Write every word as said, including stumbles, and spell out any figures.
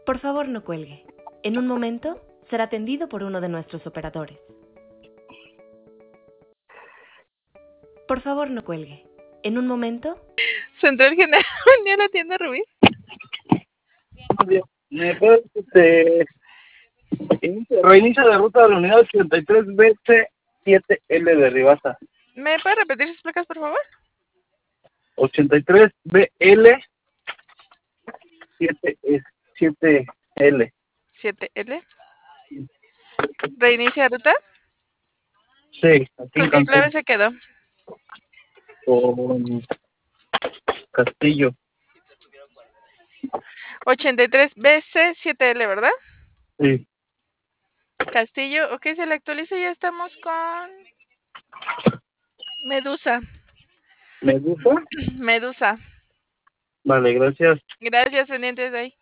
Por favor, no cuelgue. En un momento será atendido por uno de nuestros operadores. Por favor, no cuelgue. En un momento... Central General, ¿ya la tienda Rubí? ¿Me puedes, este, reinicia la ruta de la unidad ochenta y tres B C siete L de Ribasa? ¿Me puede repetir sus placas, por favor? ochenta y tres B L siete L. siete L. ¿Reinicia ruta? Sí, aquí ¿Con en qué clave Cancún. se quedó? Con Castillo. ochenta y tres B C siete L, ¿verdad? Sí. Castillo, ok, se le actualiza y ya estamos con... Medusa. ¿Medusa? Medusa. Vale, gracias. Gracias, pendientes de ahí.